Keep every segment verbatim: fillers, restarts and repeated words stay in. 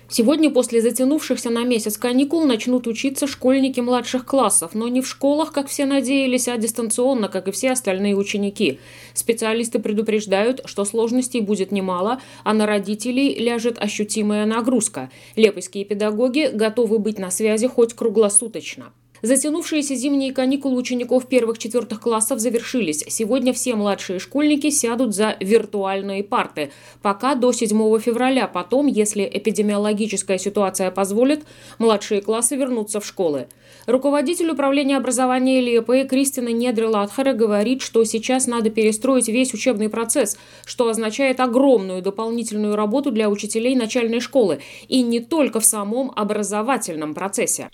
Сегодня после затянувшихся на месяц каникул начнут учиться школьники младших классов, но не в школах, как все надеялись, а дистанционно, как и все остальные ученики. Специалисты предупреждают, что сложностей будет немало, а на родителей ляжет ощутимая нагрузка. Лепойские педагоги готовы быть на связи хоть круглосуточно. Затянувшиеся зимние каникулы учеников первых-четвертых классов завершились. Сегодня все младшие школьники сядут за виртуальные парты. Пока до седьмого февраля. Потом, если эпидемиологическая ситуация позволит, младшие классы вернутся в школы. Руководитель управления образования Лепои Кристина Недре-Латхара говорит, что сейчас надо перестроить весь учебный процесс, что означает огромную дополнительную работу для учителей начальной школы. И не только в самом образовательном процессе.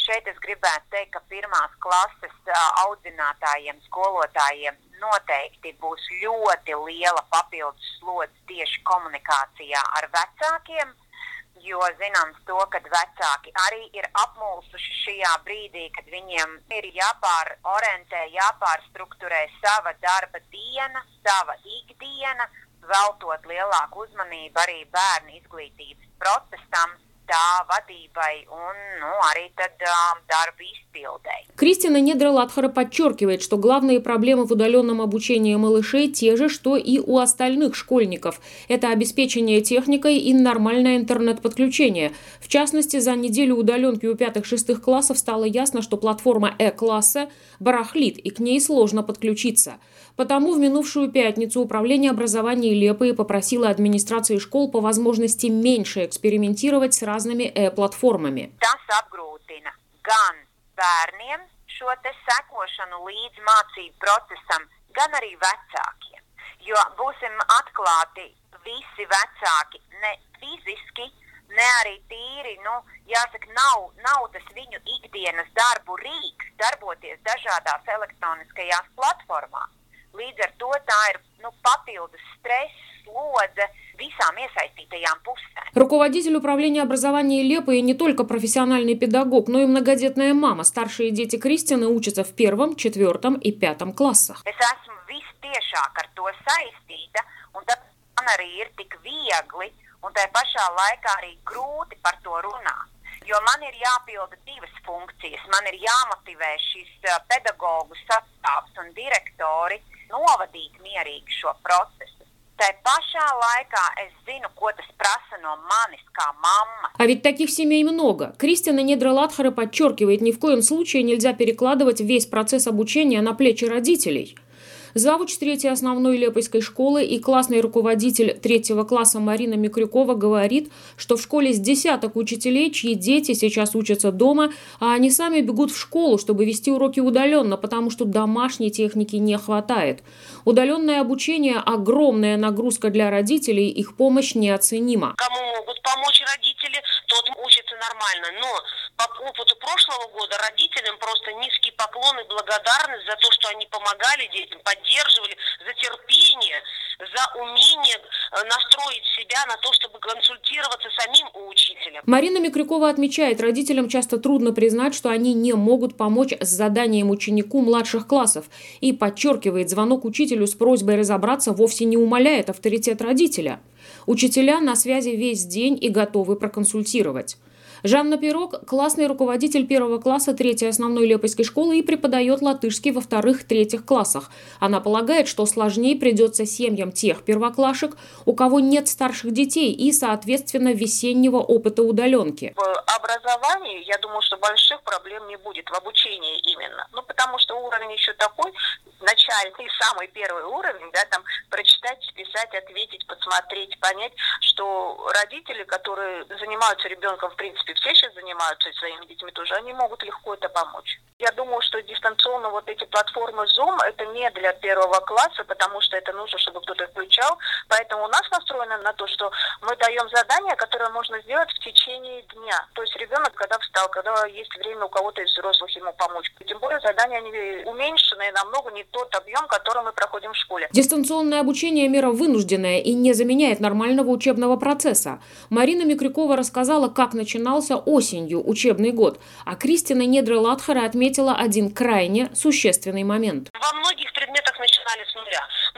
Pirmās klases audzinātājiem, skolotājiem noteikti būs ļoti liela papildus slodze tieši komunikācijā ar vecākiem, jo zināms to, ka vecāki arī ir apmulsuši šajā brīdī, kad viņiem ir jāpārorientē, jāpārstrukturē sava darba diena, sava ikdiena, veltot lielāku uzmanību arī bērnu izglītības procesam, tā vadībai un nu, arī tad um, darba izpildei. Кристина Недре-Латхара подчеркивает, что главные проблемы в удаленном обучении малышей те же, что и у остальных школьников. Это обеспечение техникой и нормальное интернет-подключение. В частности, за неделю удаленки у пятых-шестых классов стало ясно, что платформа Э-класса барахлит, и к ней сложно подключиться. Потому в минувшую пятницу Управление образования Лепои попросило администрации школ по возможности меньше экспериментировать с разными Э-платформами. Tas apgrūtina gan bērniem šo te sekošanu līdz mācību procesam, gan arī vecākiem. Jo būsim atklāti, visi vecāki ne fiziski, ne arī tīri, nu, jāsaka, nav, nav tas viņu ikdienas darbu rīks darboties dažādās elektroniskajās platformās. Līdz ar to tā ir nu, papildus stress, slodze visām iesaistītajām pusēm. Руководитель управления образования Лепои не только профессиональный педагог, но и многодетная мама. Старшие дети Кристины учатся в первом, четвертом и пятом классах. Es esmu vistiešāk ar to saistīta, un tad man arī ir tik viegli, un tai pašā laikā arī grūti par to runāt. Jo man ir jāpilda divas funkcijas. Man ir jāmotivē šis pedagogu sastāvs un direktori novadīt mierīgi šo procesu. Tai pašā laikā es zinu, ko tas prasa no manis kā mamma. А ведь таких семей много. Кристина Недре-Латхара подчеркивает, ни в коем случае нельзя перекладывать весь процесс обучения на плечи родителей. Завуч третьей основной Лепойской школы и классный руководитель третьего класса Марина Микрюкова говорит, что в школе с десяток учителей, чьи дети сейчас учатся дома, а они сами бегут в школу, чтобы вести уроки удаленно, потому что домашней техники не хватает. Удаленное обучение – огромная нагрузка для родителей, их помощь неоценима. Кому могут помочь родители, тот учится нормально. Но по опыту прошлого года родителям просто низкий поклон и благодарность за то, что они помогали детям, поддерживали, за терпение, за умение настроить себя на то, чтобы консультироваться самим у учителя. Марина Микрюкова отмечает, родителям часто трудно признать, что они не могут помочь с заданием ученику младших классов. И подчеркивает, звонок учителю с просьбой разобраться вовсе не умаляет авторитет родителя. Учителя на связи весь день и готовы проконсультировать. Жанна Пирог – классный руководитель первого класса третьей основной Лепойской школы и преподает латышский во вторых-третьих классах. Она полагает, что сложнее придется семьям тех первоклашек, у кого нет старших детей и, соответственно, весеннего опыта удаленки. В образовании, я думаю, что больших проблем не будет, в обучении именно. Ну, потому что уровень еще такой, начальный, самый первый уровень, да, там прочитать, списать, ответить, посмотреть, понять, что родители, которые занимаются ребенком, в принципе, все сейчас занимаются своими детьми тоже, они могут легко это помочь. Я думаю, что дистанционно вот эти платформы Zoom это не для первого класса, потому что это нужно, чтобы кто-то включал. Поэтому у нас настроено на то, что мы даем задание, которое можно сделать в течение дня. То есть ребенок, когда встал, когда есть время у кого-то из взрослых ему помочь. Тем более задания они уменьшенные, намного не тот объем, который мы проходим в школе. Дистанционное обучение – мера вынужденная и не заменяет нормального учебного процесса. Марина Микрюкова рассказала, как начинался осенью учебный год, а Кристина Недре-Латхара отметила один крайне существенный момент. Во многих предметах начинали с нуля. Ну,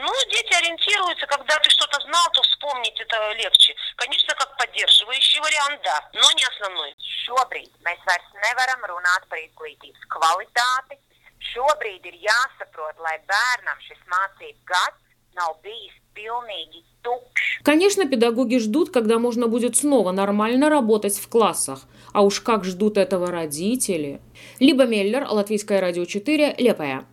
Ну, дети ориентируются, когда ты что-то знал, то вспомнить это легче. Конечно, как поддерживающий вариант, да, но не основной. Šobrīd mēs vairs nevaram runāt par izglītības kvalitāti. Šobrīd ir jāsaprot, lai bērnam šis mācību gads nav bijis pilnīgi tukšs. Конечно, педагоги ждут, когда можно будет снова нормально работать в классах. А уж как ждут этого родители. Либа Меллер, Латвийское радио четыре, Лепая.